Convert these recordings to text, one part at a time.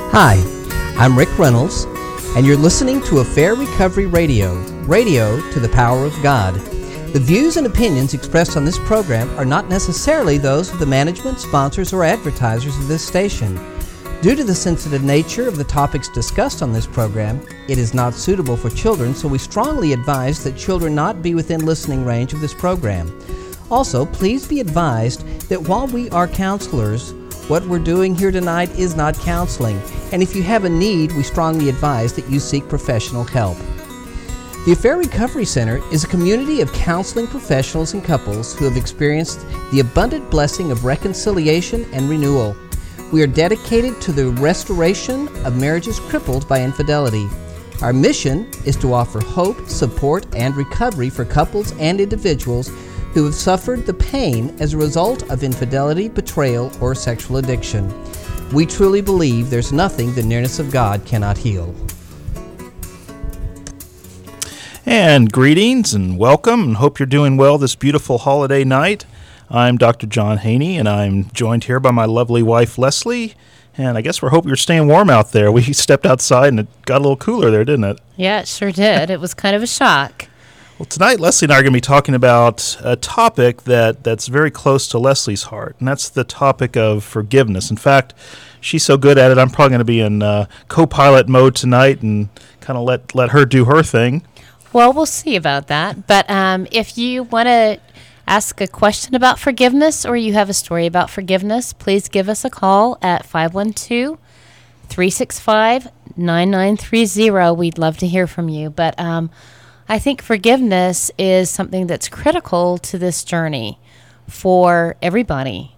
Hi, I'm Rick Reynolds, and you're listening to Affair Recovery Radio, radio to the power of God. The views and opinions expressed on this program are not necessarily those of the management, sponsors, or advertisers of this station. Due to the sensitive nature of the topics discussed on this program, it is not suitable for children, so we strongly advise that children not be within listening range of this program. Also, please be advised that while we are counselors, what we're doing here tonight is not counseling, and if you have a need, we strongly advise that you seek professional help. The Affair Recovery Center is a community of counseling professionals and couples who have experienced the abundant blessing of reconciliation and renewal. We are dedicated to the restoration of marriages crippled by infidelity. Our mission is to offer hope, support, and recovery for couples and individuals who have suffered the pain as a result of infidelity, betrayal, or sexual addiction. We truly believe there's nothing the nearness of God cannot heal. And greetings and welcome, and hope you're doing well this beautiful holiday night. I'm Dr. John Haney, and I'm joined here by my lovely wife, Leslie. And I guess we're hoping you're staying warm out there. We stepped outside, and it got a little cooler there, didn't it? Yeah, it sure did. It was kind of a shock. Well, tonight, Leslie and I are going to be talking about a topic that's very close to Leslie's heart, and that's the topic of forgiveness. In fact, she's so good at it, I'm probably going to be in co-pilot mode tonight and kind of let her do her thing. Well, we'll see about that. But if you want to ask a question about forgiveness or you have a story about forgiveness, please give us a call at 512-365-9930. We'd love to hear from you. But I think forgiveness is something that's critical to this journey for everybody,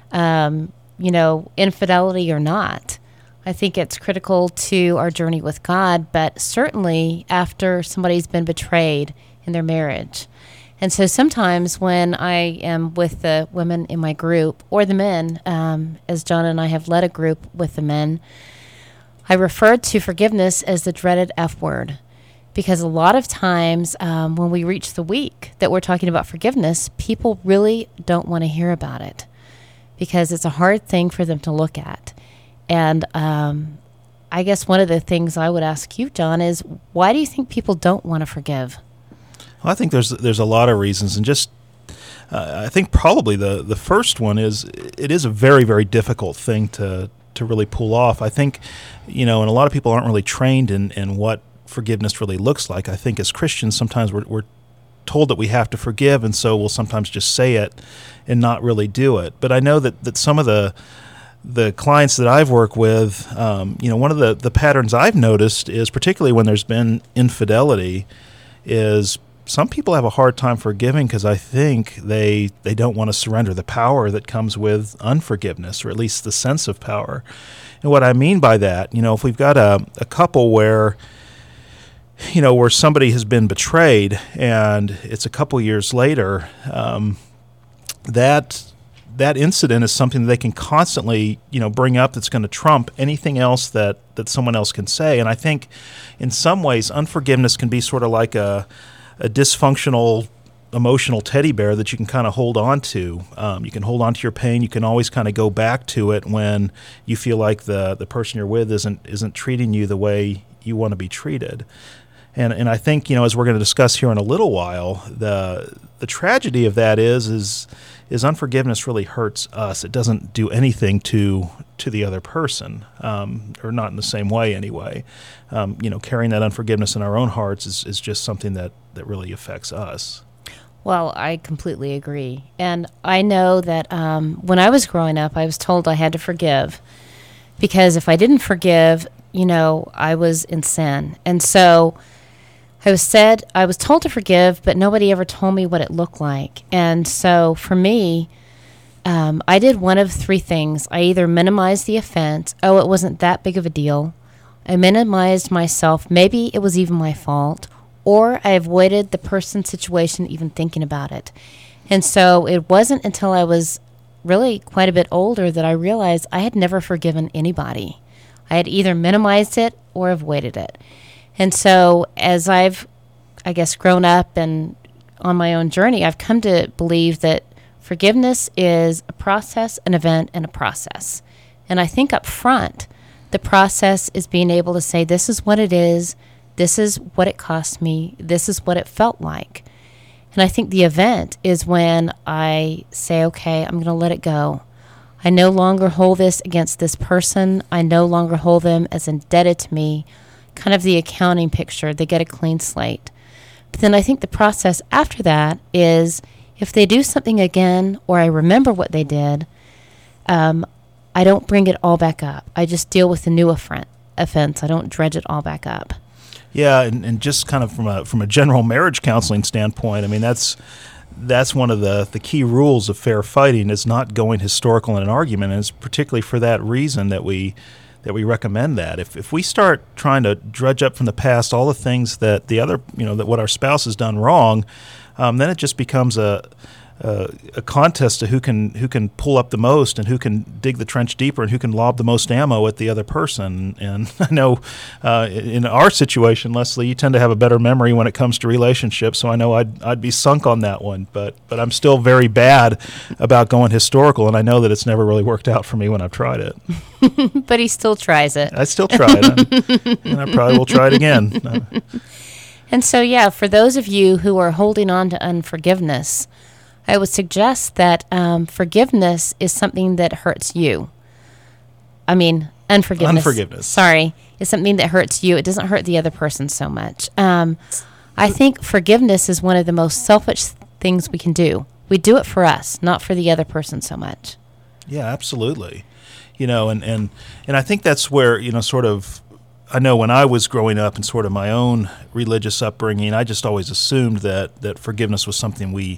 infidelity or not. I think it's critical to our journey with God, but certainly after somebody's been betrayed in their marriage. And so sometimes when I am with the women in my group, or the men, as John and I have led a group with the men, I refer to forgiveness as the dreaded F word. Because a lot of times when we reach the week that we're talking about forgiveness, people really don't want to hear about it because it's a hard thing for them to look at. And I guess one of the things I would ask you, John, is why do you think people don't want to forgive? Well, I think there's a lot of reasons, and just I think probably the first one is it is a very, very difficult thing to really pull off. I think, and a lot of people aren't really trained in what forgiveness really looks like. I think as Christians, sometimes we're told that we have to forgive, and so we'll sometimes just say it and not really do it. But I know that some of the clients that I've worked with, one of the patterns I've noticed is, particularly when there's been infidelity, is some people have a hard time forgiving because I think they don't want to surrender the power that comes with unforgiveness, or at least the sense of power. And what I mean by that, if we've got a couple where somebody has been betrayed and it's a couple years later, that incident is something that they can constantly, bring up that's going to trump anything else that someone else can say. And I think in some ways unforgiveness can be sort of like a dysfunctional emotional teddy bear that you can kind of hold on to. You can hold on to your pain. You can always kind of go back to it when you feel like the person you're with isn't treating you the way you want to be treated. And I think, as we're going to discuss here in a little while, the tragedy of that is unforgiveness really hurts us. It doesn't do anything to the other person, or not in the same way anyway. Carrying that unforgiveness in our own hearts is just something that really affects us. Well, I completely agree. And I know that when I was growing up, I was told I had to forgive because if I didn't forgive, I was in sin. And so I was told to forgive, but nobody ever told me what it looked like. And so for me, I did one of three things. I either minimized the offense. Oh, it wasn't that big of a deal. I minimized myself. Maybe it was even my fault. Or I avoided the person's situation, even thinking about it. And so it wasn't until I was really quite a bit older that I realized I had never forgiven anybody. I had either minimized it or avoided it. And so as I've, grown up and on my own journey, I've come to believe that forgiveness is a process, an event, and a process. And I think up front, The process is being able to say, this is what it is, this is what it cost me, this is what it felt like. And I think the event is when I say, okay, I'm going to let it go. I no longer hold this against this person. I no longer hold them as indebted to me. Kind of the accounting picture. They get a clean slate. But then I think the process after that is if they do something again or I remember what they did, I don't bring it all back up. I just deal with the new offense. I don't dredge it all back up. Yeah, and just kind of from a general marriage counseling standpoint, I mean, that's one of the key rules of fair fighting is not going historical in an argument, and it's particularly for that reason that we recommend that. If we start trying to dredge up from the past all the things that the other, that what our spouse has done wrong, then it just becomes a contest to who can pull up the most and who can dig the trench deeper and who can lob the most ammo at the other person. And I know in our situation, Leslie, you tend to have a better memory when it comes to relationships, so I know I'd be sunk on that one. But I'm still very bad about going historical, and I know that it's never really worked out for me when I've tried it. But he still tries it. I still try it, and I probably will try it again. And so, for those of you who are holding on to unforgiveness, I would suggest that forgiveness is something that hurts you. I mean, unforgiveness. Sorry, is something that hurts you. It doesn't hurt the other person so much. I think forgiveness is one of the most selfish things we can do. We do it for us, not for the other person so much. Yeah, absolutely. And I think that's where, sort of, I know when I was growing up and sort of my own religious upbringing, I just always assumed that forgiveness was something we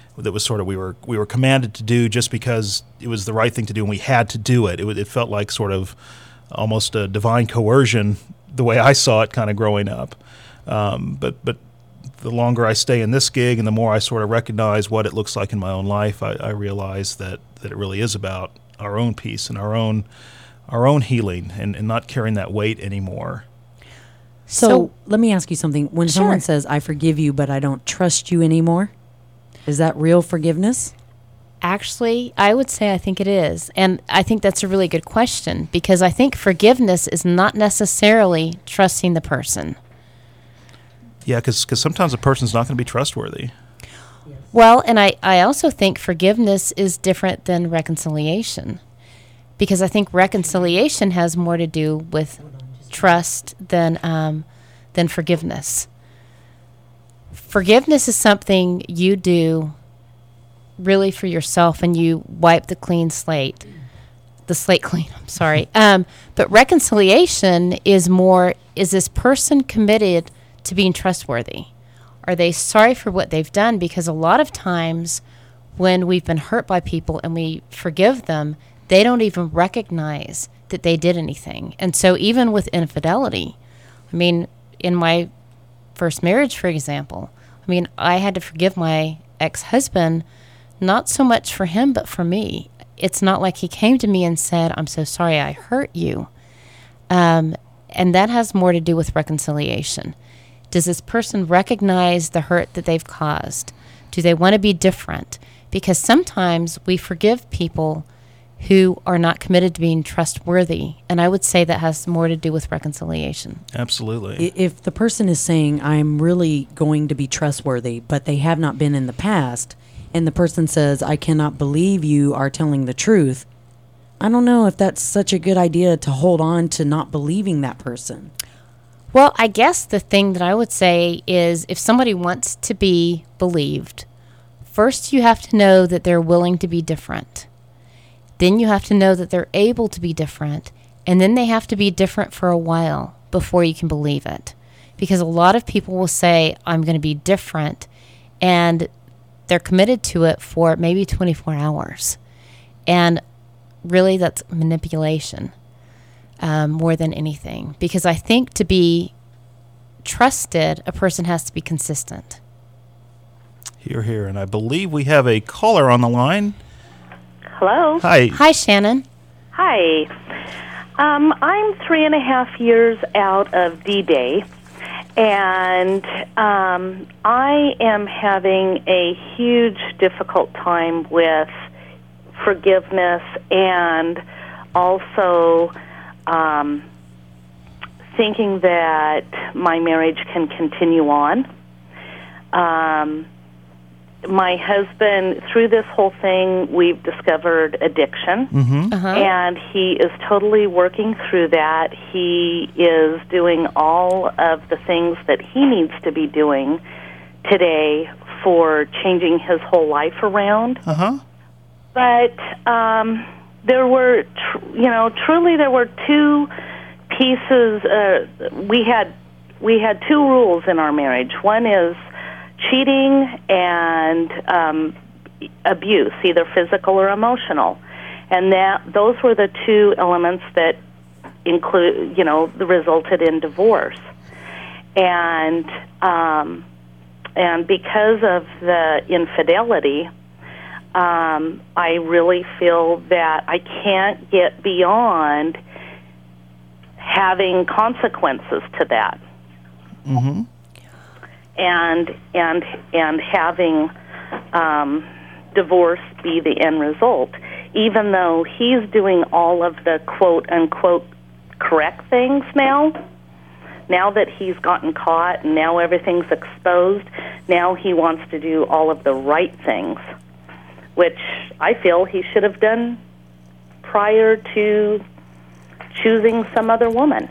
were commanded to do just because it was the right thing to do and we had to do it. It felt like sort of almost a divine coercion, the way I saw it kind of growing up. But the longer I stay in this gig and the more I sort of recognize what it looks like in my own life, I realize that it really is about our own peace and our own healing and not carrying that weight anymore. So let me ask you something. When Sure. someone says, I forgive you, but I don't trust you anymore, is that real forgiveness? Actually, I would say I think it is. And I think that's a really good question because I think forgiveness is not necessarily trusting the person. Yeah, because sometimes a person's not going to be trustworthy. Well, and I also think forgiveness is different than reconciliation because I think reconciliation has more to do with trust than forgiveness. Forgiveness is something you do really for yourself and you wipe the slate clean, I'm sorry. But reconciliation is this person committed to being trustworthy? Are they sorry for what they've done? Because a lot of times when we've been hurt by people and we forgive them, they don't even recognize that they did anything. And so even with infidelity, I mean, in my first marriage, for example, I had to forgive my ex-husband, not so much for him, but for me. It's not like he came to me and said, I'm so sorry I hurt you. And that has more to do with reconciliation. Does this person recognize the hurt that they've caused? Do they want to be different? Because sometimes we forgive people who are not committed to being trustworthy. And I would say that has more to do with reconciliation. Absolutely. If the person is saying, I'm really going to be trustworthy, but they have not been in the past, and the person says, I cannot believe you are telling the truth, I don't know if that's such a good idea to hold on to not believing that person. Well, I guess the thing that I would say is if somebody wants to be believed, first you have to know that they're willing to be different. Then you have to know that they're able to be different. And then they have to be different for a while before you can believe it. Because a lot of people will say, I'm going to be different. And they're committed to it for maybe 24 hours. And really that's manipulation. More than anything. Because I think to be trusted, a person has to be consistent. Hear, hear. And I believe we have a caller on the line. Hello. Hi. Hi, Shannon. Hi. I'm 3.5 years out of D-Day, and I am having a huge difficult time with forgiveness and also thinking that my marriage can continue on. My husband, through this whole thing, we've discovered addiction, and he is totally working through that. He is doing all of the things that he needs to be doing today for changing his whole life around. But there were, truly there were two pieces. We had two rules in our marriage. One is cheating and abuse, either physical or emotional, and those were the two elements that resulted in divorce. And because of the infidelity, I really feel that I can't get beyond having consequences to that. And having divorce be the end result, even though he's doing all of the quote unquote correct things now that he's gotten caught and now everything's exposed, now he wants to do all of the right things, which I feel he should have done prior to choosing some other woman.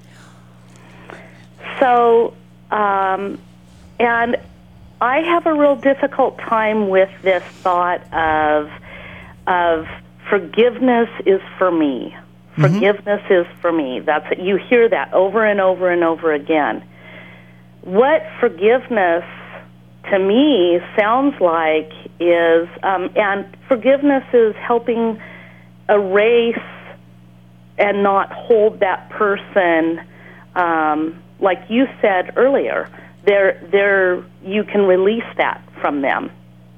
So, and I have a real difficult time with this thought of forgiveness is for me. Forgiveness is for me. You hear that over and over and over again. What forgiveness to me sounds like is, and forgiveness is helping erase and not hold that person, like you said earlier. You can release that from them.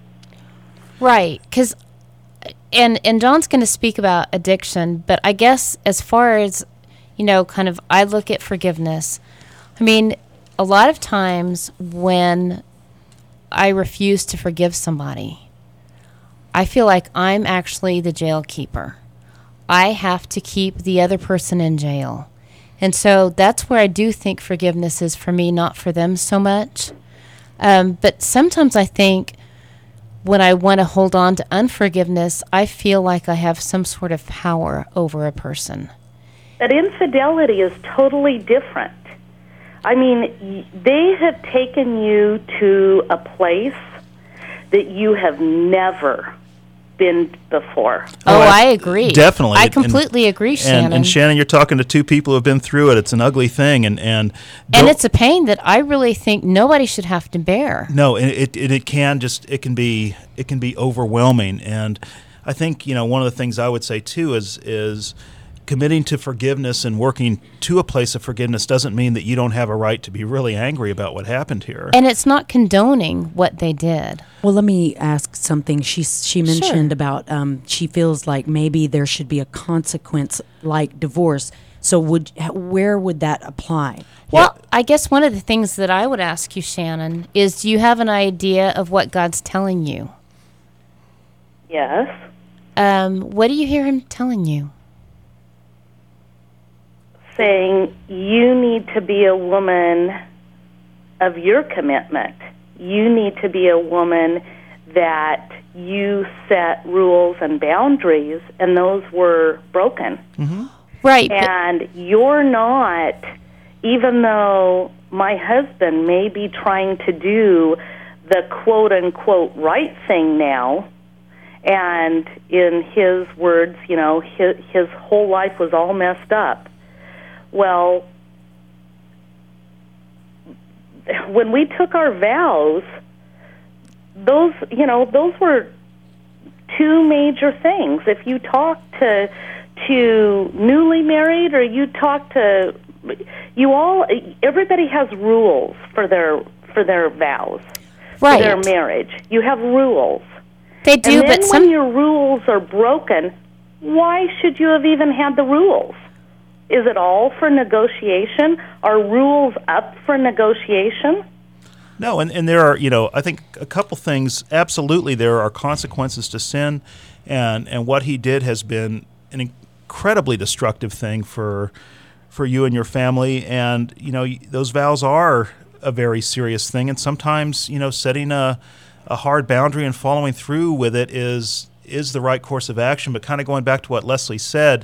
Right, because, and John's going to speak about addiction, but I guess as far as, kind of I look at forgiveness, I mean, a lot of times when I refuse to forgive somebody, I feel like I'm actually the jail keeper. I have to keep the other person in jail. And so that's where I do think forgiveness is for me, not for them so much. But sometimes I think when I want to hold on to unforgiveness, I feel like I have some sort of power over a person. That infidelity is totally different. I mean, they have taken you to a place that you have never been before. I agree. Definitely. I completely agree, Shannon. And Shannon, you're talking to two people who have been through it. It's an ugly thing, and it's a pain that I really think nobody should have to bear. No, and it can be overwhelming. And I think one of the things I would say too is committing to forgiveness and working to a place of forgiveness doesn't mean that you don't have a right to be really angry about what happened here. And it's not condoning what they did. Well, let me ask something. She mentioned about she feels like maybe there should be a consequence like divorce. So where would that apply? Well, I guess one of the things that I would ask you, Shannon, is do you have an idea of what God's telling you? Yes. What do you hear him telling you? Saying you need to be a woman of your commitment. You need to be a woman that you set rules and boundaries, and those were broken. Right. And you're not, even though my husband may be trying to do the quote-unquote right thing now, and in his words, his whole life was all messed up. Well, when we took our vows, those were two major things. If you talk to newly married, or you talk to everybody has rules for their vows, right, for their marriage. You have rules. They do, and then but when your rules are broken, why should you have even had the rules? Is it all for negotiation? Are rules up for negotiation? No, and there are, I think a couple things. Absolutely, there are consequences to sin, and what he did has been an incredibly destructive thing for for you and your family, and those vows are a very serious thing, and sometimes setting a hard boundary and following through with it is the right course of action. But kind of going back to what Leslie said,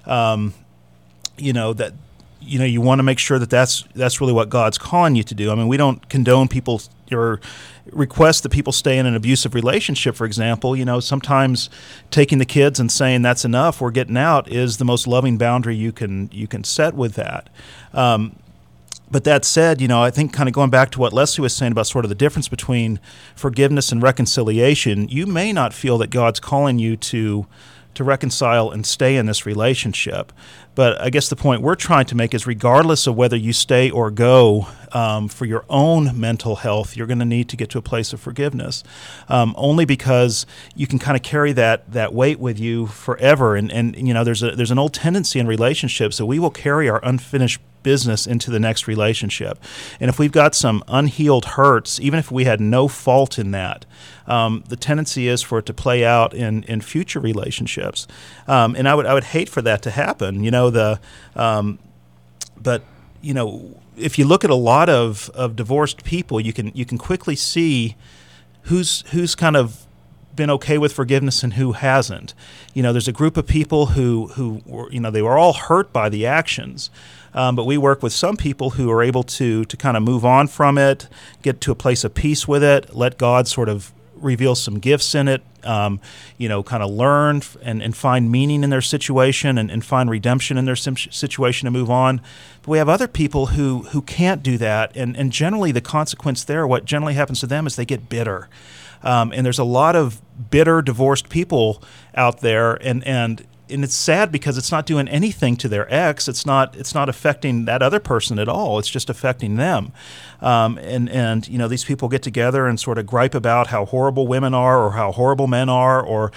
that you want to make sure that that's really what God's calling you to do. I mean, we don't condone people or request that people stay in an abusive relationship, for example. Sometimes taking the kids and saying that's enough, we're getting out, is the most loving boundary you can set with that. But that said, I think kind of going back to what Leslie was saying about sort of the difference between forgiveness and reconciliation, you may not feel that God's calling you to reconcile and stay in this relationship. But I guess the point we're trying to make is, regardless of whether you stay or go, for your own mental health, you're going to need to get to a place of forgiveness, only because you can kind of carry that weight with you forever. And there's an old tendency in relationships that we will carry our unfinished business into the next relationship. And if we've got some unhealed hurts, even if we had no fault in that, the tendency is for it to play out in future relationships. And I would hate for that to happen. But if you look at a lot of divorced people, you can quickly see who's kind of been okay with forgiveness and who hasn't. There's a group of people who were, they were all hurt by the actions. But we work with some people who are able to kind of move on from it, get to a place of peace with it, let God sort of reveal some gifts in it, kind of learn and find meaning in their situation and find redemption in their situation and move on. But we have other people who can't do that, and generally the consequence there, what generally happens to them, is they get bitter. And there's a lot of bitter divorced people out there, and it's sad because it's not doing anything to their ex. It's not affecting that other person at all. It's just affecting them. And these people get together and sort of gripe about how horrible women are or how horrible men are, or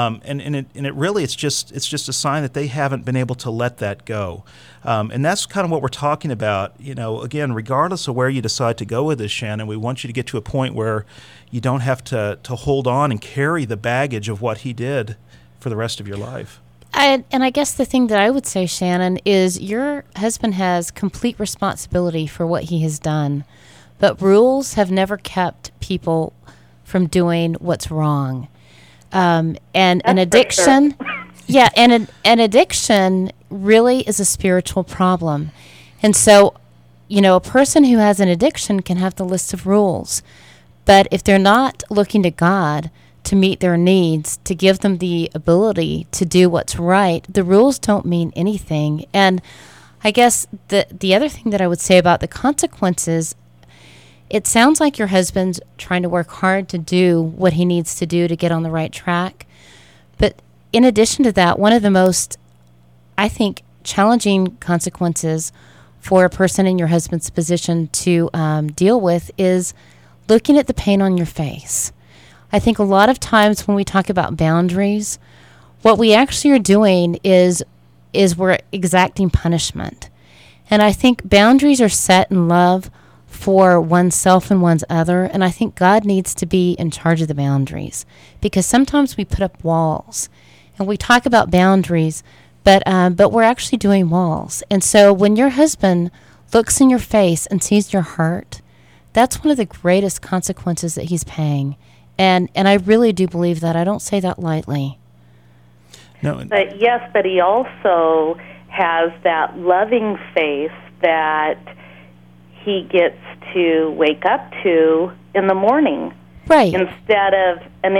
it's just a sign that they haven't been able to let that go. And that's kind of what we're talking about. Again, regardless of where you decide to go with this, Shannon, we want you to get to a point where you don't have to hold on and carry the baggage of what he did for the rest of your life. And I guess the thing that I would say, Shannon, is your husband has complete responsibility for what he has done, but rules have never kept people from doing what's wrong. And an addiction, yeah, and an addiction really is a spiritual problem. And so, a person who has an addiction can have the list of rules, but if they're not looking to God to meet their needs, to give them the ability to do what's right, the rules don't mean anything. And I guess the other thing that I would say about the consequences, it sounds like your husband's trying to work hard to do what he needs to do to get on the right track. But in addition to that, one of the most, I think, challenging consequences for a person in your husband's position to deal with is looking at the pain on your face. I think a lot of times when we talk about boundaries, what we actually are doing is we're exacting punishment. And I think boundaries are set in love for oneself and one's other, and I think God needs to be in charge of the boundaries, because sometimes we put up walls and we talk about boundaries, but we're actually doing walls. And so when your husband looks in your face and sees your heart, that's one of the greatest consequences that he's paying. And I really do believe that. I don't say that lightly. No. But yes, but he also has that loving face that he gets to wake up to in the morning, right? Instead of an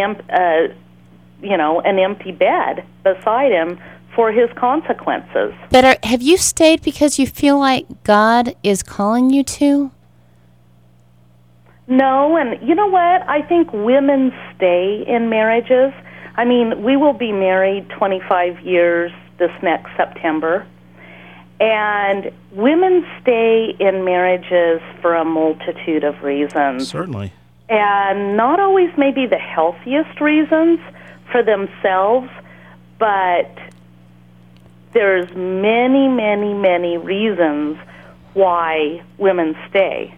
empty bed beside him for his consequences. But have you stayed because you feel like God is calling you to? No, and you know what? I think women stay in marriages. I mean, we will be married 25 years this next September. And women stay in marriages for a multitude of reasons. Certainly. And not always maybe the healthiest reasons for themselves, but there's many, many, many reasons why women stay.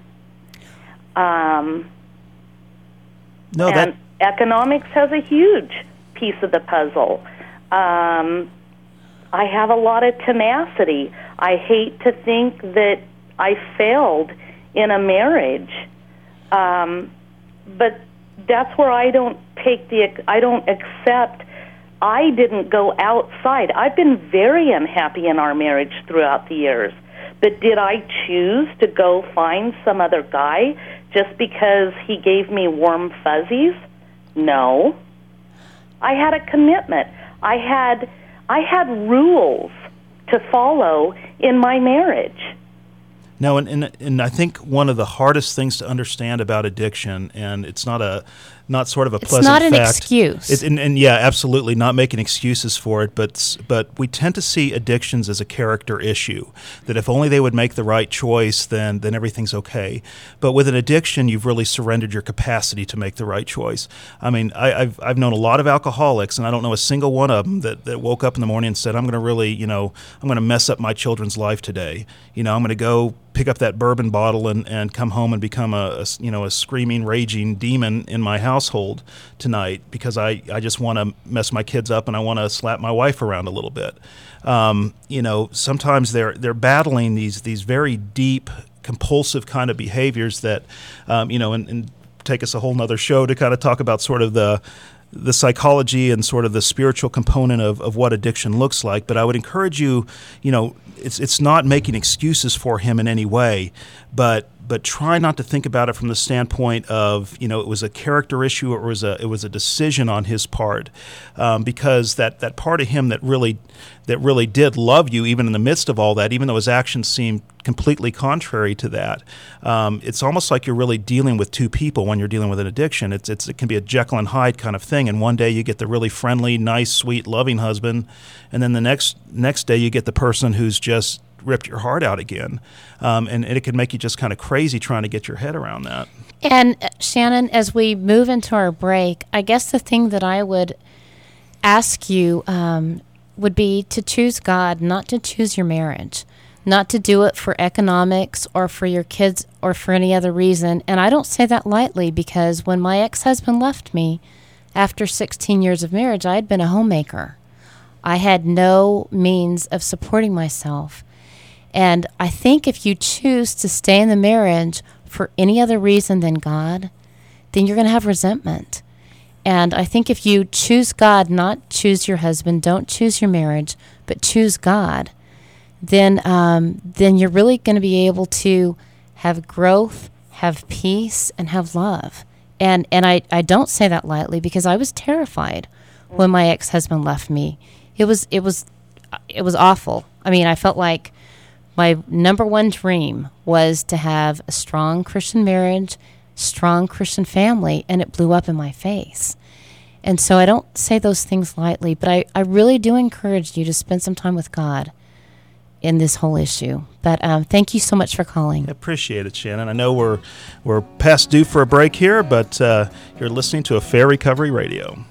Economics has a huge piece of the puzzle. I have a lot of tenacity. I hate to think that I failed in a marriage. But that's where I don't accept. I didn't go outside. I've been very unhappy in our marriage throughout the years. But did I choose to go find some other guy just because he gave me warm fuzzies? No. I had a commitment. I had rules to follow in my marriage. No, and I think one of the hardest things to understand about addiction, and it's not sort of a pleasant fact. It's not an excuse. And yeah, absolutely, not making excuses for it, but we tend to see addictions as a character issue, that if only they would make the right choice, then everything's okay. But with an addiction, you've really surrendered your capacity to make the right choice. I mean, I've known a lot of alcoholics, and I don't know a single one of them that woke up in the morning and said, I'm going to really, I'm going to mess up my children's life today. I'm going to go pick up that bourbon bottle and come home and become a screaming, raging demon in my household tonight because I just want to mess my kids up and I want to slap my wife around a little bit. Sometimes they're battling these very deep, compulsive kind of behaviors that, and take us a whole nother show to kind of talk about sort of the psychology and sort of the spiritual component of what addiction looks like. But I would encourage you, it's not making excuses for him in any way, but try not to think about it from the standpoint of, it was a character issue or it was a decision on his part, because that part of him that really did love you, even in the midst of all that, even though his actions seemed completely contrary to that. It's almost like you're really dealing with two people when you're dealing with an addiction. It can be a Jekyll and Hyde kind of thing, and one day you get the really friendly, nice, sweet, loving husband, and then the next day you get the person who's just ripped your heart out again. And it can make you just kind of crazy trying to get your head around that. And Shannon, as we move into our break, I guess the thing that I would ask you would be to choose God, not to choose your marriage, not to do it for economics or for your kids or for any other reason. And I don't say that lightly, because when my ex-husband left me after 16 years of marriage, I had been a homemaker. I had no means of supporting myself. And I think if you choose to stay in the marriage for any other reason than God, then you're going to have resentment. And I think if you choose God, not choose your husband, don't choose your marriage, but choose God, then you're really going to be able to have growth, have peace, and have love. And I don't say that lightly, because I was terrified when my ex-husband left me. It was awful. I mean, I felt like my number one dream was to have a strong Christian marriage, strong Christian family, and it blew up in my face. And so I don't say those things lightly, but I really do encourage you to spend some time with God in this whole issue. But thank you so much for calling. I appreciate it, Shannon. I know we're past due for a break here, but you're listening to Affair Recovery Radio.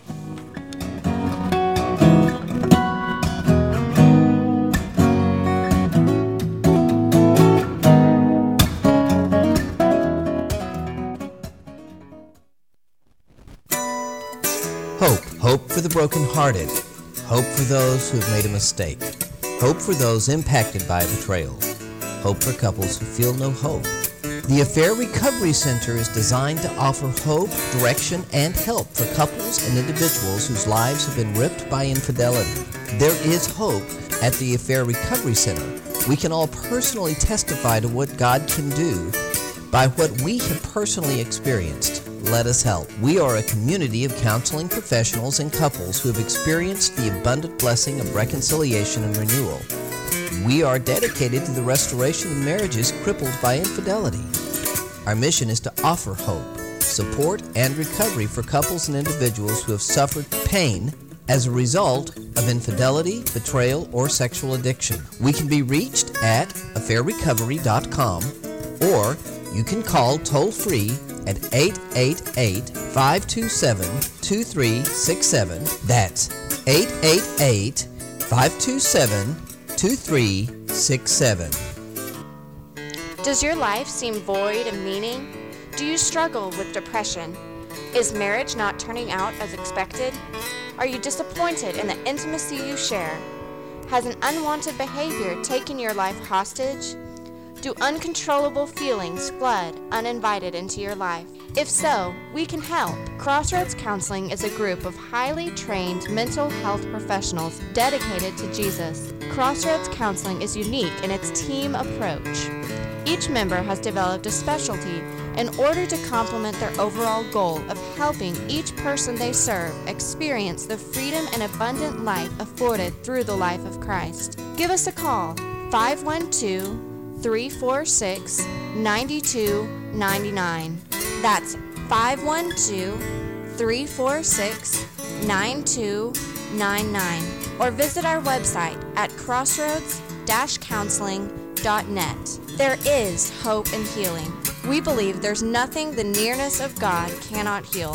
Hope for the brokenhearted. Hope for those who have made a mistake. Hope for those impacted by a betrayal. Hope for couples who feel no hope. The Affair Recovery Center is designed to offer hope, direction, and help for couples and individuals whose lives have been ripped by infidelity. There is hope at the Affair Recovery Center. We can all personally testify to what God can do by what we have personally experienced. Let us help. We are a community of counseling professionals and couples who have experienced the abundant blessing of reconciliation and renewal. We are dedicated to the restoration of marriages crippled by infidelity. Our mission is to offer hope, support, and recovery for couples and individuals who have suffered pain as a result of infidelity, betrayal, or sexual addiction. We can be reached at affairrecovery.com, or you can call toll-free at 888-527-2367. That's 888-527-2367. Does your life seem void of meaning? Do you struggle with depression? Is marriage not turning out as expected? Are you disappointed in the intimacy you share? Has an unwanted behavior taken your life hostage? Do uncontrollable feelings flood uninvited into your life? If so, we can help. Crossroads Counseling is a group of highly trained mental health professionals dedicated to Jesus. Crossroads Counseling is unique in its team approach. Each member has developed a specialty in order to complement their overall goal of helping each person they serve experience the freedom and abundant life afforded through the life of Christ. Give us a call, 512-346-9299. That's 512-346-9299. Or visit our website at crossroads-counseling.net. There is hope and healing. We believe there's nothing the nearness of God cannot heal.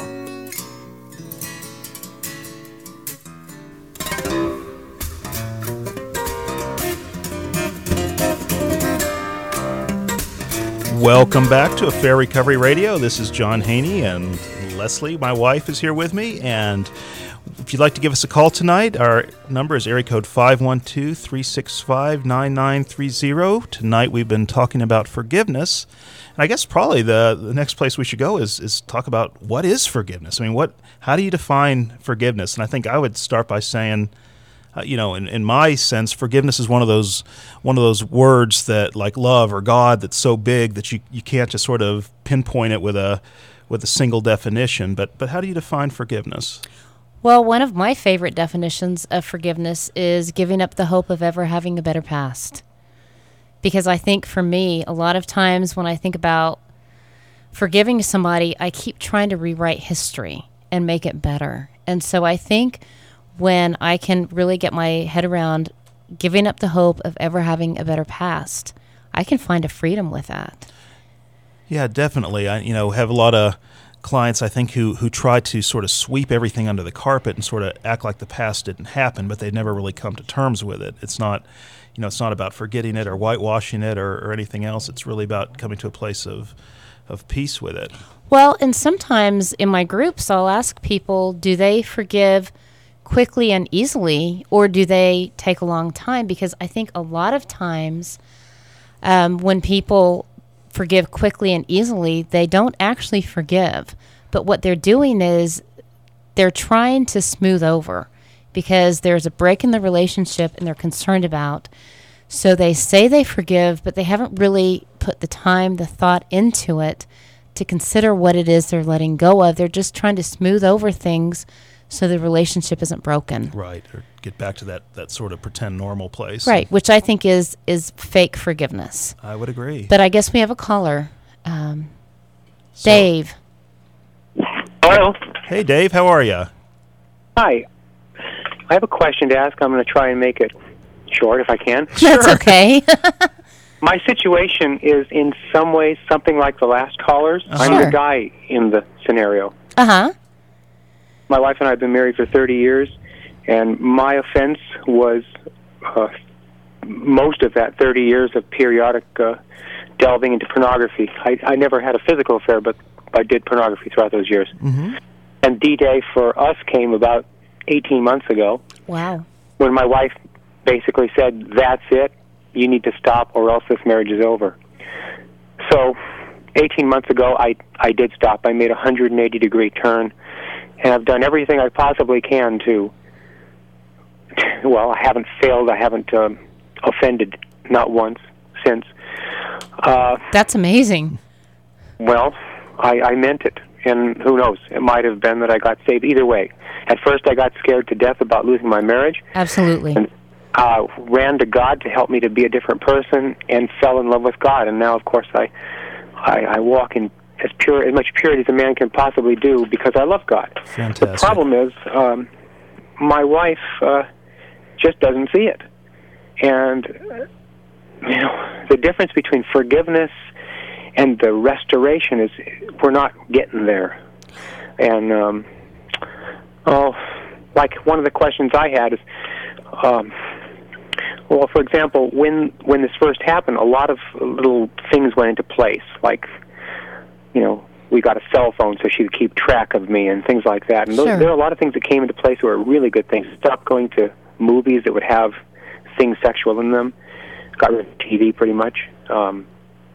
Welcome back to Affair Recovery Radio. This is John Haney, and Leslie, my wife, is here with me. And if you'd like to give us a call tonight, our number is area code 512-365-9930. Tonight we've been talking about forgiveness. And I guess probably the next place we should go is talk about what is forgiveness. I mean, how do you define forgiveness? And I think I would start by saying, in my sense, forgiveness is one of those words that, like love or God, that's so big that you can't just sort of pinpoint it with a single definition. But how do you define forgiveness? Well, one of my favorite definitions of forgiveness is giving up the hope of ever having a better past. Because I think for me, a lot of times when I think about forgiving somebody, I keep trying to rewrite history and make it better. And so I think when I can really get my head around giving up the hope of ever having a better past, I can find a freedom with that. Yeah, definitely. I have a lot of clients, I think, who try to sort of sweep everything under the carpet and sort of act like the past didn't happen, but they never really come to terms with it. It's not, it's not about forgetting it or whitewashing it or anything else. It's really about coming to a place of peace with it. Well, and sometimes in my groups, I'll ask people, do they forgive quickly and easily, or do they take a long time? Because I think a lot of times when people forgive quickly and easily, they don't actually forgive. But what they're doing is they're trying to smooth over because there's a break in the relationship and they're concerned about. So they say they forgive, but they haven't really put the time, the thought into it to consider what it is they're letting go of. They're just trying to smooth over things so the relationship isn't broken. Right, or get back to that sort of pretend normal place. Right, which I think is fake forgiveness. I would agree. But I guess we have a caller. Dave. Hello. Hey, Dave, how are you? Hi. I have a question to ask. I'm going to try and make it short if I can. That's okay. My situation is in some ways something like the last caller's. Sure. I'm the guy in the scenario. Uh-huh. My wife and I have been married for 30 years, and my offense was most of that 30 years of periodic delving into pornography. I never had a physical affair, but I did pornography throughout those years. Mm-hmm. And D-Day for us came about 18 months ago. Wow. When my wife basically said, that's it, you need to stop or else this marriage is over. So 18 months ago, I did stop. I made a 180-degree turn, and I've done everything I possibly can to, well, I haven't failed. I haven't offended, not once, since. That's amazing. Well, I meant it, and who knows? It might have been that I got saved. Either way, at first I got scared to death about losing my marriage. Absolutely. And ran to God to help me to be a different person, and fell in love with God. And now, of course, I walk in as much purity as a man can possibly do because I love God. Fantastic. The problem is my wife just doesn't see it. And, the difference between forgiveness and the restoration is we're not getting there. And, like one of the questions I had is, well, for example, when this first happened, a lot of little things went into place, like, we got a cell phone so she could keep track of me and things like that. And Sure. There are a lot of things that came into place that were really good things. Stopped going to movies that would have things sexual in them. Got rid of TV pretty much. And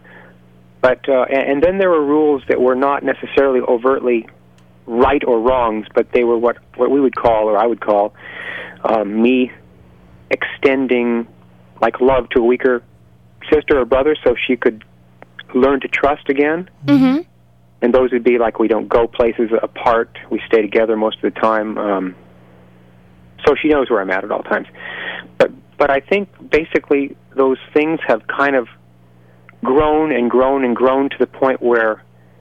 then there were rules that were not necessarily overtly right or wrongs, but they were what we would call, or I would call, me extending like love to a weaker sister or brother so she could learn to trust again. Mm-hmm. And those would be like, we don't go places apart, we stay together most of the time. So she knows where I'm at all times. But I think basically those things have kind of grown and grown and grown to the point where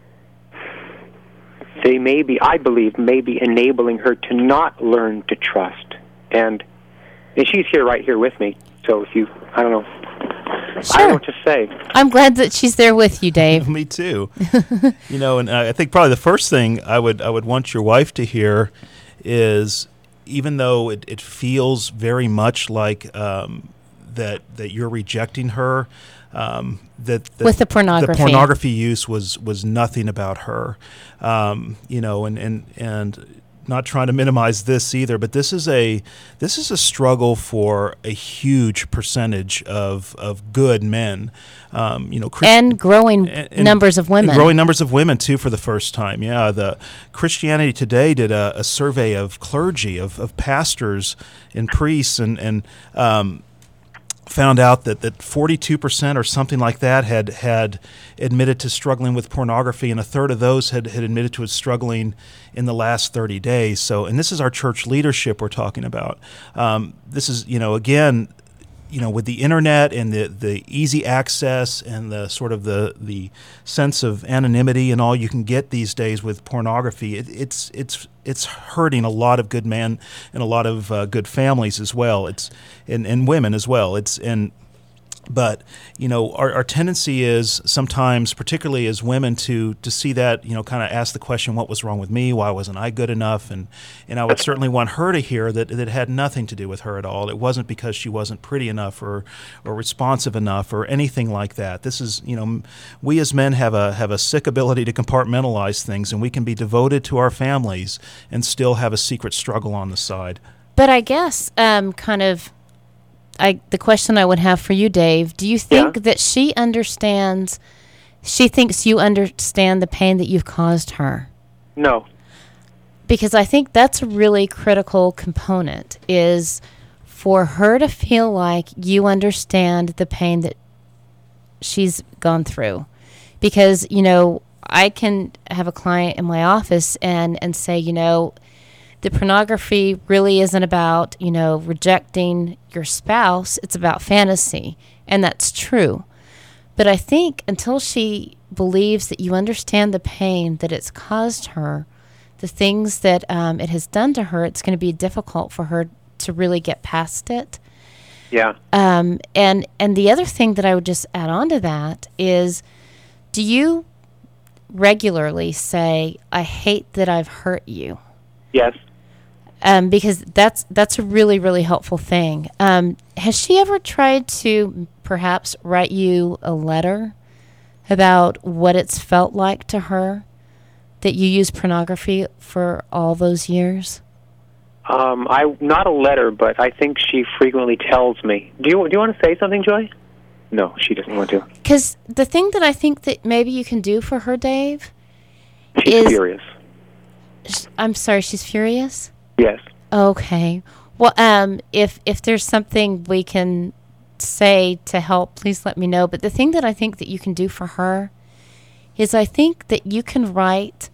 they may be, I believe, maybe enabling her to not learn to trust. And she's here, right here with me. So if you, I don't know. Sure. I don't know what to say. I'm glad that she's there with you, Dave. Me too. And I think probably the first thing I would want your wife to hear is, even though it feels very much like that you're rejecting her, that with the pornography. The pornography use was nothing about her, and not trying to minimize this either, but this is a struggle for a huge percentage of good men, and growing numbers of women. Growing numbers of women too, for the first time. Yeah, the Christianity Today did a survey of clergy, of pastors and priests, and found out that 42% or something like that had admitted to struggling with pornography, and a third of those had admitted to it struggling in the last 30 days. So, and this is our church leadership we're talking about. This is, again, with the internet and the easy access and the sort of the sense of anonymity and all you can get these days with pornography, it's hurting a lot of good men and a lot of good families as well. It's and women as well. But our tendency is sometimes, particularly as women, to see that, kind of ask the question, what was wrong with me? Why wasn't I good enough? And I would certainly want her to hear that it had nothing to do with her at all. It wasn't because she wasn't pretty enough or responsive enough or anything like that. This is, we as men have a sick ability to compartmentalize things, and we can be devoted to our families and still have a secret struggle on the side. But I guess the question I would have for you, Dave, do you think that she thinks you understand the pain that you've caused her? No. Because I think that's a really critical component, is for her to feel like you understand the pain that she's gone through. Because, I can have a client in my office and say, the pornography really isn't about, rejecting your spouse. It's about fantasy, and that's true. But I think until she believes that you understand the pain that it's caused her, the things that it has done to her, it's going to be difficult for her to really get past it. Yeah. And the other thing that I would just add on to that is, do you regularly say, I hate that I've hurt you? Yes. Because that's a really, really helpful thing. Has she ever tried to perhaps write you a letter about what it's felt like to her that you used pornography for all those years? Not a letter, but I think she frequently tells me. Do you want to say something, Joy? No, she doesn't want to. Because the thing that I think that maybe you can do for her, Dave, she's furious. I'm sorry, she's furious? Yes. Okay. Well, if there's something we can say to help, please let me know. But the thing that I think that you can do for her is, I think that you can write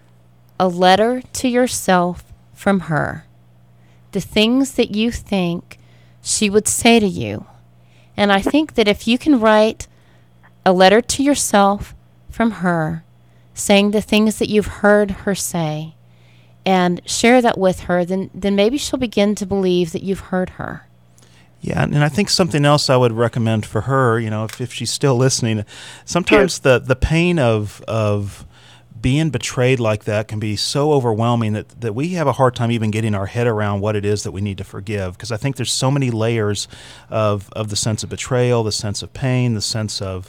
a letter to yourself from her, the things that you think she would say to you. And I think that if you can write a letter to yourself from her, saying the things that you've heard her say, and share that with her, then maybe she'll begin to believe that you've heard her. Yeah, and I think something else I would recommend for her, if she's still listening, sometimes the pain of being betrayed like that can be so overwhelming that we have a hard time even getting our head around what it is that we need to forgive. Because I think there's so many layers of the sense of betrayal, the sense of pain, the sense of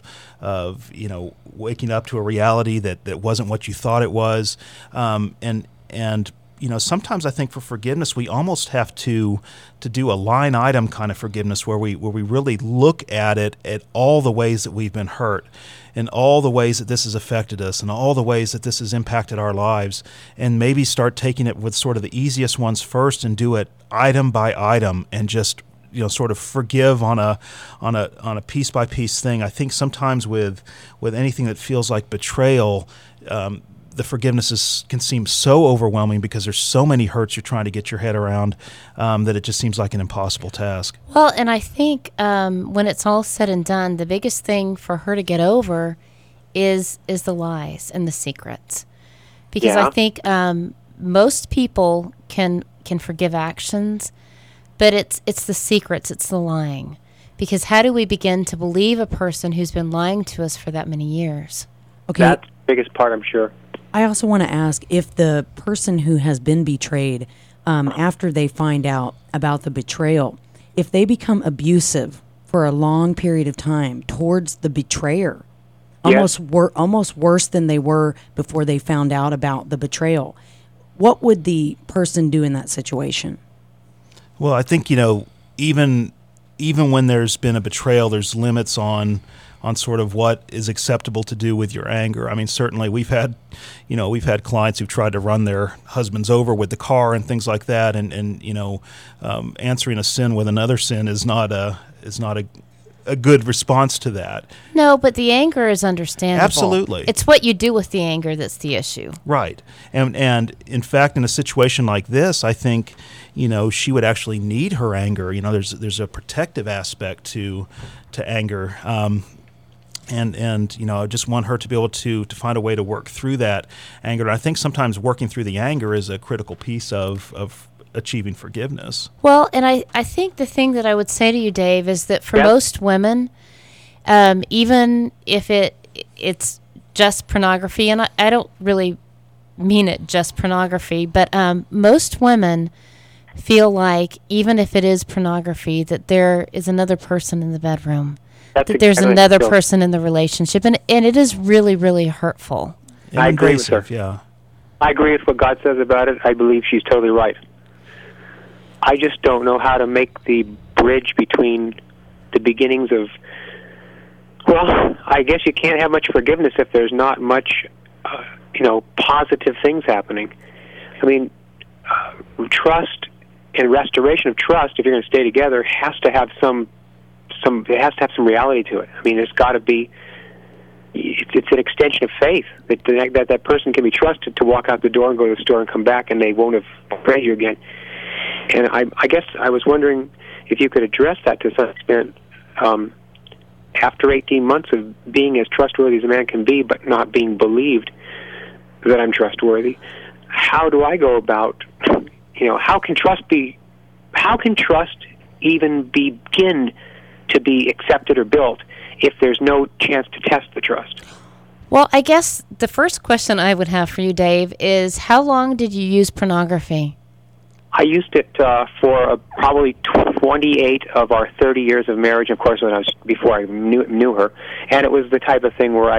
waking up to a reality that wasn't what you thought it was, and sometimes I think for forgiveness we almost have to do a line item kind of forgiveness where we really look at it at all the ways that we've been hurt and all the ways that this has affected us and all the ways that this has impacted our lives, and maybe start taking it with sort of the easiest ones first and do it item by item and just sort of forgive on a piece by piece thing. I think sometimes with anything that feels like betrayal, the forgiveness can seem so overwhelming because there's so many hurts you're trying to get your head around that it just seems like an impossible task. Well, and I think when it's all said and done, the biggest thing for her to get over is the lies and the secrets, because I think most people can forgive actions, but it's the secrets, it's the lying. Because how do we begin to believe a person who's been lying to us for that many years? Okay. That's the biggest part, I'm sure. I also want to ask if the person who has been betrayed, after they find out about the betrayal, if they become abusive for a long period of time towards the betrayer, Yes. almost worse than they were before they found out about the betrayal, what would the person do in that situation? Well, I think, even when there's been a betrayal, there's limits on sort of what is acceptable to do with your anger. I mean, certainly we've had clients who've tried to run their husbands over with the car and things like that, and answering a sin with another sin is not a good response to that. No, but the anger is understandable. Absolutely. It's what you do with the anger that's the issue. Right. And in fact, in a situation like this, I think, she would actually need her anger. There's a protective aspect to anger. And I just want her to be able to find a way to work through that anger. And I think sometimes working through the anger is a critical piece of achieving forgiveness. Well, and I think the thing that I would say to you, Dave, is that for Yep. most women, even if it's just pornography, and I don't really mean it just pornography, but most women feel like even if it is pornography, that there is another person in the bedroom, That's that there's exactly another so. person in the relationship, and it is really, really hurtful. And I agree with invasive, her. yeah. I agree with what God says about it. I believe she's totally right. I just don't know how to make the bridge between the beginnings of, well, I guess you can't have much forgiveness if there's not much, positive things happening. I mean, trust and restoration of trust, if you're going to stay together, has to have some reality to it. I mean, there's got to be, it's an extension of faith that person can be trusted to walk out the door and go to the store and come back, and they won't have betrayed you again. And I guess I was wondering if you could address that to some extent. After 18 months of being as trustworthy as a man can be, but not being believed that I'm trustworthy, how do I go about, how can trust even begin to be accepted or built if there's no chance to test the trust? Well, I guess the first question I would have for you, Dave, is how long did you use pornography? I used it for probably 28 of our 30 years of marriage, of course, before I knew her. And it was the type of thing where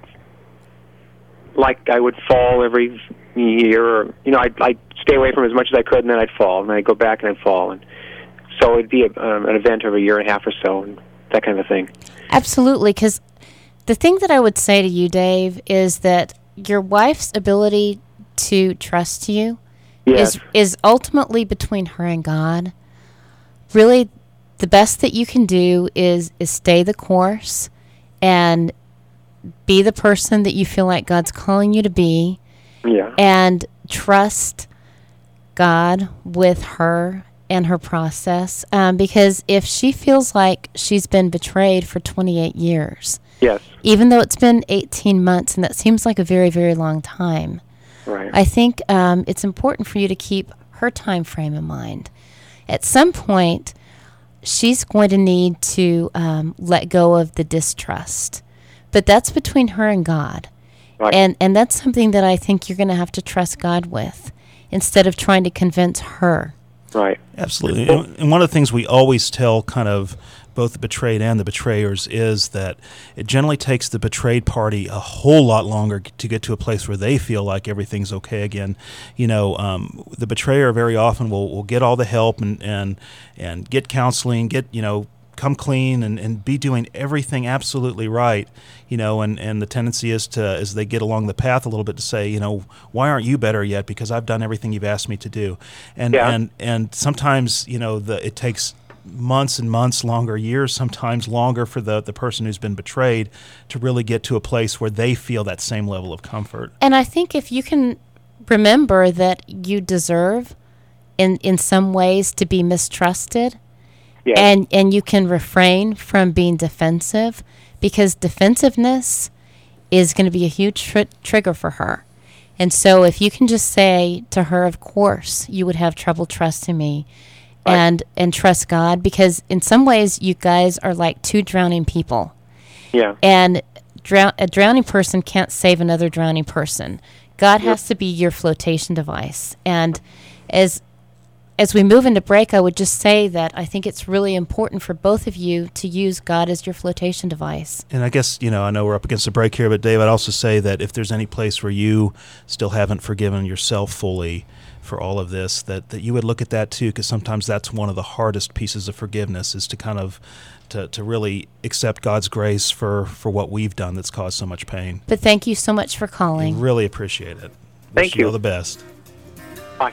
I would fall every year, or, I'd stay away from it as much as I could, and then I'd fall, and then I'd go back and I'd fall. And so it'd be an event of a year and a half or so, and that kind of thing. Absolutely, because the thing that I would say to you, Dave, is that your wife's ability to trust you Yes. is ultimately between her and God. Really, the best that you can do is stay the course and be the person that you feel like God's calling you to be, Yeah. and trust God with her and her process. Because if she feels like she's been betrayed for 28 years, Yes. even though it's been 18 months, and that seems like a very, very long time, Right. I think it's important for you to keep her time frame in mind. At some point, she's going to need to let go of the distrust. But that's between her and God. Right. And that's something that I think you're going to have to trust God with instead of trying to convince her. Right. Absolutely. And one of the things we always tell kind of both the betrayed and the betrayers is that it generally takes the betrayed party a whole lot longer to get to a place where they feel like everything's okay again. The betrayer very often will get all the help and get counseling, come clean and be doing everything absolutely right, and the tendency is to, as they get along the path a little bit, to say, why aren't you better yet? Because I've done everything you've asked me to do. And sometimes, it takes months and months longer, years sometimes longer for the person who's been betrayed to really get to a place where they feel that same level of comfort. And I think if you can remember that you deserve in some ways to be mistrusted, Yes. and you can refrain from being defensive, because defensiveness is going to be a huge trigger for her. And so if you can just say to her, of course, you would have trouble trusting me, and trust God, because in some ways you guys are like two drowning people. Yeah. And a drowning person can't save another drowning person. God has to be your flotation device. And as we move into break, I would just say that I think it's really important for both of you to use God as your flotation device. And I guess, I know we're up against a break here, but Dave, I'd also say that if there's any place where you still haven't forgiven yourself fully for all of this, that you would look at that too, because sometimes that's one of the hardest pieces of forgiveness, is to kind of to really accept God's grace for what we've done that's caused so much pain. But thank you so much for calling. I really appreciate it. Thank Wish you you. all the best. Bye.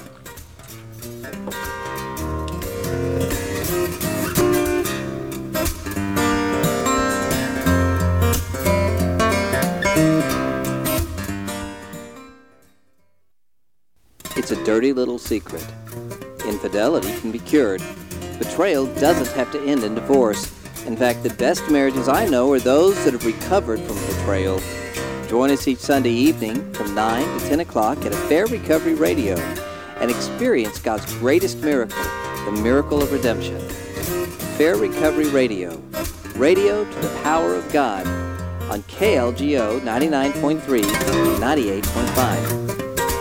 It's a dirty little secret. Infidelity can be cured. Betrayal doesn't have to end in divorce. In fact, the best marriages I know are those that have recovered from betrayal. Join us each Sunday evening from 9 to 10 o'clock at Affair Recovery Radio and experience God's greatest miracle, the miracle of redemption. Affair Recovery Radio, radio to the power of God, on KLGO 99.3 and 98.5.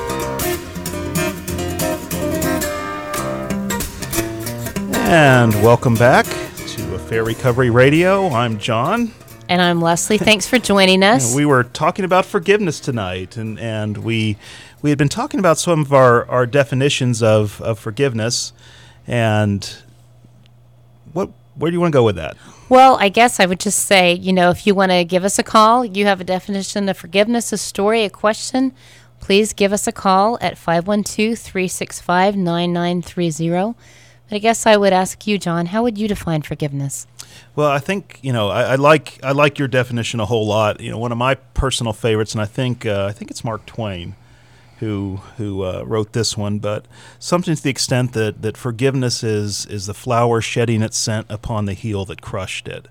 And welcome back to Affair Recovery Radio. I'm John. And I'm Leslie. Thanks for joining us. We were talking about forgiveness tonight, and we had been talking about some of our definitions of forgiveness. And where do you want to go with that? Well, I guess I would just say, if you want to give us a call, you have a definition of forgiveness, a story, a question, please give us a call at 512-365-9930. But I guess I would ask you, John, how would you define forgiveness? Well, I think I like your definition a whole lot. One of my personal favorites, and I think it's Mark Twain who wrote this one, but something to the extent that forgiveness is the flower shedding its scent upon the heel that crushed it.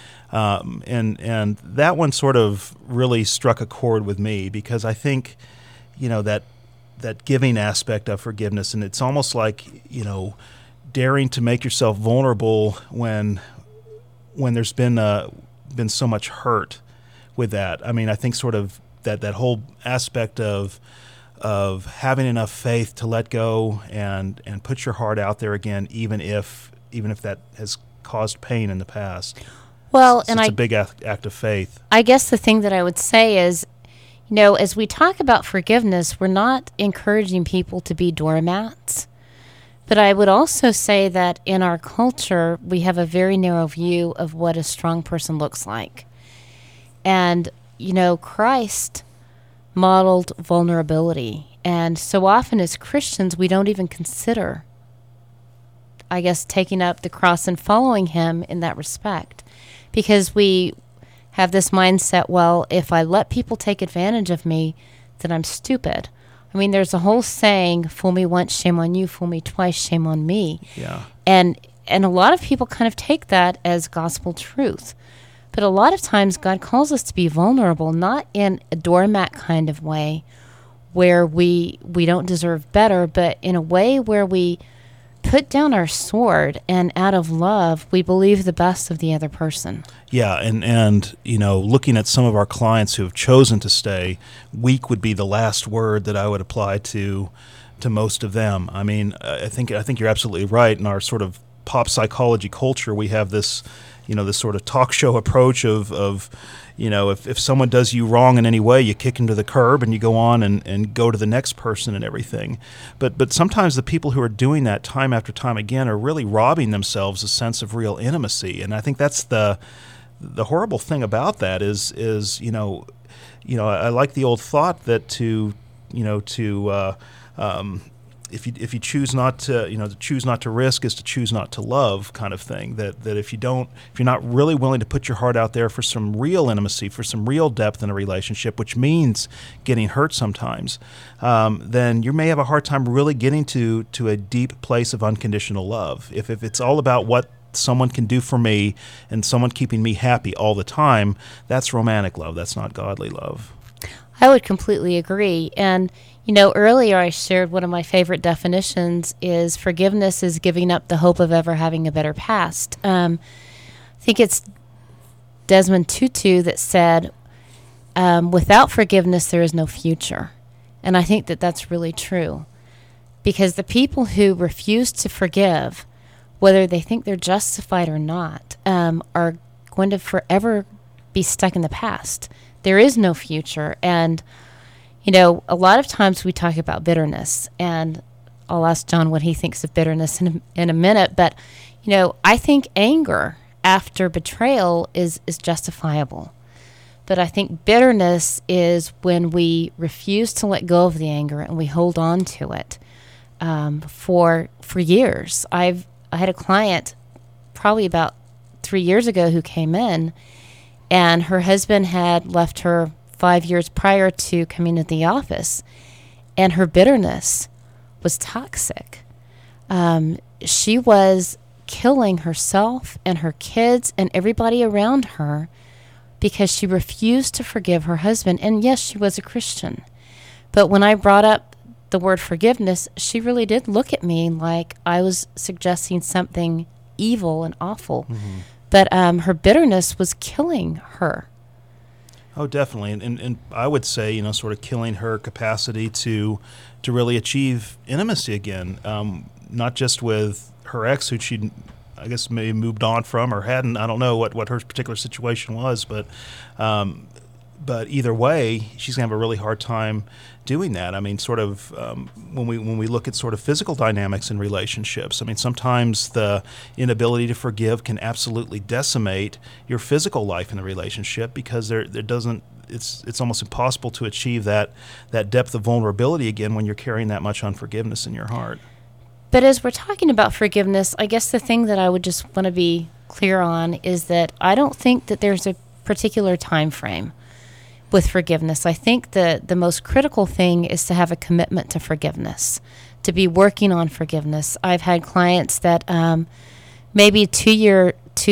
And that one sort of really struck a chord with me, because I think that giving aspect of forgiveness, and it's almost like daring to make yourself vulnerable when there's been so much hurt with that. I mean, I think sort of that whole aspect of having enough faith to let go and put your heart out there again, even if that has caused pain in the past. Well, it's a big act of faith. I guess the thing that I would say is, as we talk about forgiveness, we're not encouraging people to be doormats. But I would also say that in our culture, we have a very narrow view of what a strong person looks like. And, Christ modeled vulnerability. And so often as Christians, we don't even consider, I guess, taking up the cross and following him in that respect. Because we have this mindset, well, if I let people take advantage of me, then I'm stupid. I mean, there's a whole saying, fool me once, shame on you, fool me twice, shame on me. Yeah. And a lot of people kind of take that as gospel truth. But a lot of times God calls us to be vulnerable, not in a doormat kind of way where we don't deserve better, but in a way where we put down our sword and out of love, we believe the best of the other person. Yeah, and looking at some of our clients who have chosen to stay, weak would be the last word that I would apply to most of them. I mean, I think you're absolutely right in our sort of pop psychology culture, we have this, this sort of talk show approach of if someone does you wrong in any way, you kick them to the curb and you go on and go to the next person and everything. But sometimes the people who are doing that time after time again are really robbing themselves a sense of real intimacy. And I think that's the horrible thing about that is I like the old thought that if you choose not to, to choose not to risk is to choose not to love, kind of thing. That if you're not really willing to put your heart out there for some real intimacy, for some real depth in a relationship, which means getting hurt sometimes, then you may have a hard time really getting to a deep place of unconditional love. If it's all about what someone can do for me and someone keeping me happy all the time, that's romantic love. That's not godly love. I would completely agree. And, earlier I shared one of my favorite definitions is forgiveness is giving up the hope of ever having a better past. I think it's Desmond Tutu that said, without forgiveness, there is no future. And I think that that's really true. Because the people who refuse to forgive, whether they think they're justified or not, are going to forever be stuck in the past. There is no future. And, a lot of times we talk about bitterness, and I'll ask John what he thinks of bitterness in a minute. But, I think anger after betrayal is justifiable. But I think bitterness is when we refuse to let go of the anger and we hold on to it for years. I had a client probably about 3 years ago who came in, and her husband had left her 5 years prior to coming to the office, and her bitterness was toxic. She was killing herself and her kids and everybody around her because she refused to forgive her husband. And yes, she was a Christian. But when I brought up the word forgiveness, she really did look at me like I was suggesting something evil and awful. Mm-hmm. But her bitterness was killing her. Oh, definitely. And I would say, sort of killing her capacity to really achieve intimacy again, not just with her ex, who she, I guess, maybe moved on from or hadn't. I don't know what her particular situation was, but either way, she's going to have a really hard time doing that. I mean, sort of when we look at sort of physical dynamics in relationships, I mean, sometimes the inability to forgive can absolutely decimate your physical life in the relationship because it's almost impossible to achieve that depth of vulnerability again when you're carrying that much unforgiveness in your heart. But as we're talking about forgiveness, I guess the thing that I would just want to be clear on is that I don't think that there's a particular time frame with forgiveness. I think the most critical thing is to have a commitment to forgiveness, to be working on forgiveness. I've had clients that maybe 2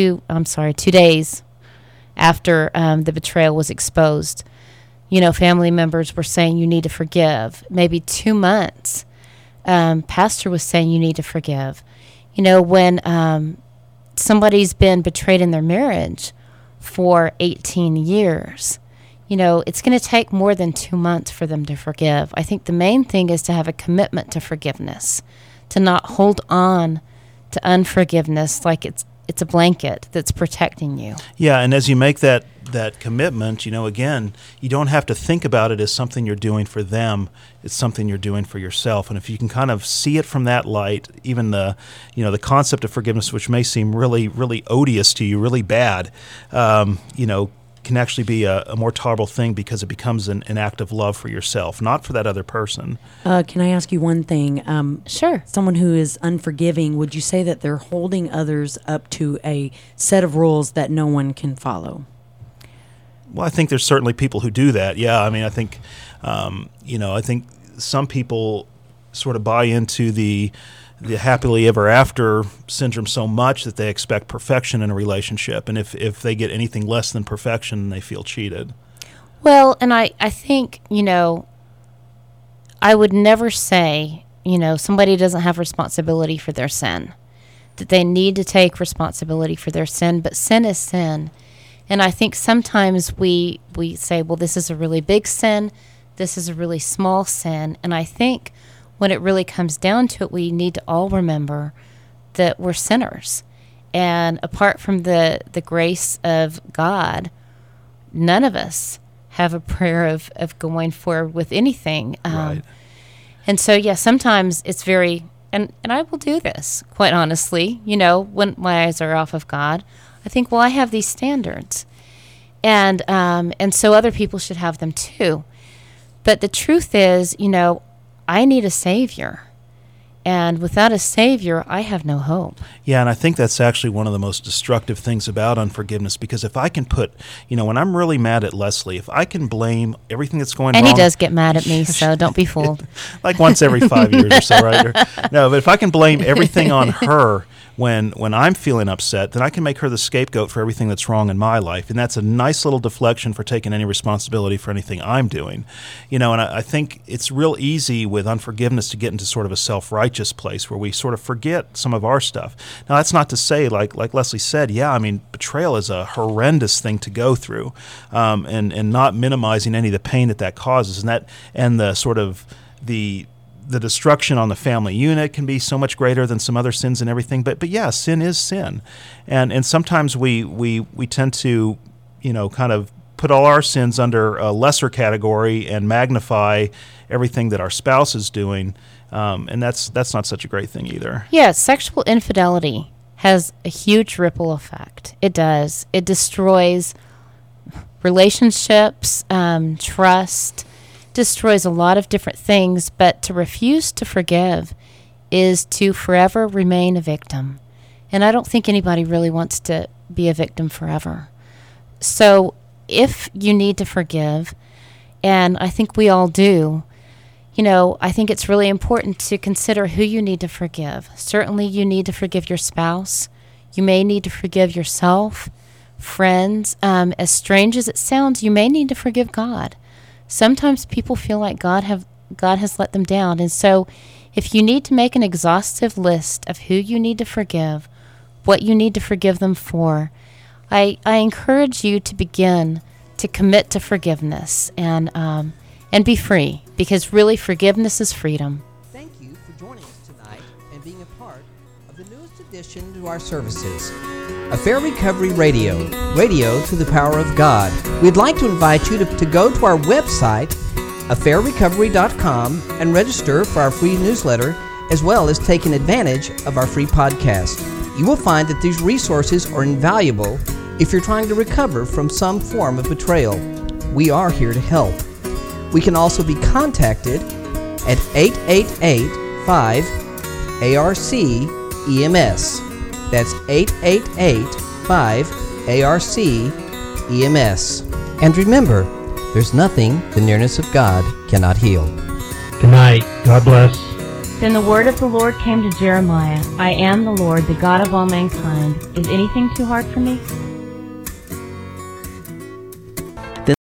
days after the betrayal was exposed, family members were saying you need to forgive. Maybe 2 months, pastor was saying you need to forgive. When somebody's been betrayed in their marriage for 18 years, it's going to take more than 2 months for them to forgive. I think the main thing is to have a commitment to forgiveness, to not hold on to unforgiveness like it's a blanket that's protecting you. Yeah, and as you make that commitment, again, you don't have to think about it as something you're doing for them. It's something you're doing for yourself. And if you can kind of see it from that light, even the concept of forgiveness, which may seem really, really odious to you, really bad, can actually be a more tolerable thing because it becomes an act of love for yourself, not for that other person. Can I ask you one thing? Sure. Someone who is unforgiving, would you say that they're holding others up to a set of rules that no one can follow? Well, I think there's certainly people who do that. Yeah, I mean, I think, I think some people sort of buy into the happily ever after syndrome so much that they expect perfection in a relationship, and if they get anything less than perfection, they feel cheated. Well, and I think, I would never say, somebody doesn't have responsibility for their sin, that they need to take responsibility for their sin, but sin is sin. And I think sometimes we say, well, this is a really big sin, this is a really small sin, and I think when it really comes down to it, we need to all remember that we're sinners. And apart from the grace of God, none of us have a prayer of going forward with anything. Right. And so, yeah, sometimes it's very, and I will do this, quite honestly, when my eyes are off of God. I think, well, I have these standards. And so other people should have them too. But the truth is, I need a Savior. And without a Savior, I have no hope. Yeah, and I think that's actually one of the most destructive things about unforgiveness, because if I can put, when I'm really mad at Leslie, if I can blame everything that's going and wrong. And he does get mad at me, so don't be fooled. Like once every 5 years or so, right? No, but if I can blame everything on her when I'm feeling upset, then I can make her the scapegoat for everything that's wrong in my life. And that's a nice little deflection for taking any responsibility for anything I'm doing. And I think it's real easy with unforgiveness to get into sort of a self-righteous place where we sort of forget some of our stuff. Now, that's not to say, like Leslie said, betrayal is a horrendous thing to go through, and not minimizing any of the pain that causes. And the sort of the destruction on the family unit can be so much greater than some other sins and everything. But yeah, sin is sin. And sometimes we tend to, kind of put all our sins under a lesser category and magnify everything that our spouse is doing. And that's not such a great thing either. Yeah, sexual infidelity has a huge ripple effect. It does. It destroys relationships, trust, destroys a lot of different things, but to refuse to forgive is to forever remain a victim. And I don't think anybody really wants to be a victim forever. So if you need to forgive, and I think we all do, I think it's really important to consider who you need to forgive. Certainly you need to forgive your spouse. You may need to forgive yourself, friends. As strange as it sounds, you may need to forgive God. Sometimes people feel like God has let them down. And so if you need to make an exhaustive list of who you need to forgive, what you need to forgive them for, I encourage you to begin to commit to forgiveness and be free, because really forgiveness is freedom. Thank you for joining us tonight and being a part of the newest addition to our services, Affair Recovery Radio to the Power of God. We'd like to invite you to go to our website, affairrecovery.com, and register for our free newsletter, as well as taking advantage of our free podcast. You will find that these resources are invaluable if you're trying to recover from some form of betrayal. We are here to help. We can also be contacted at 888-5-ARC-EMS. That's 888-5-ARC-EMS. And remember, there's nothing the nearness of God cannot heal. Good night. God bless. Then the word of the Lord came to Jeremiah, I am the Lord, the God of all mankind. Is anything too hard for me?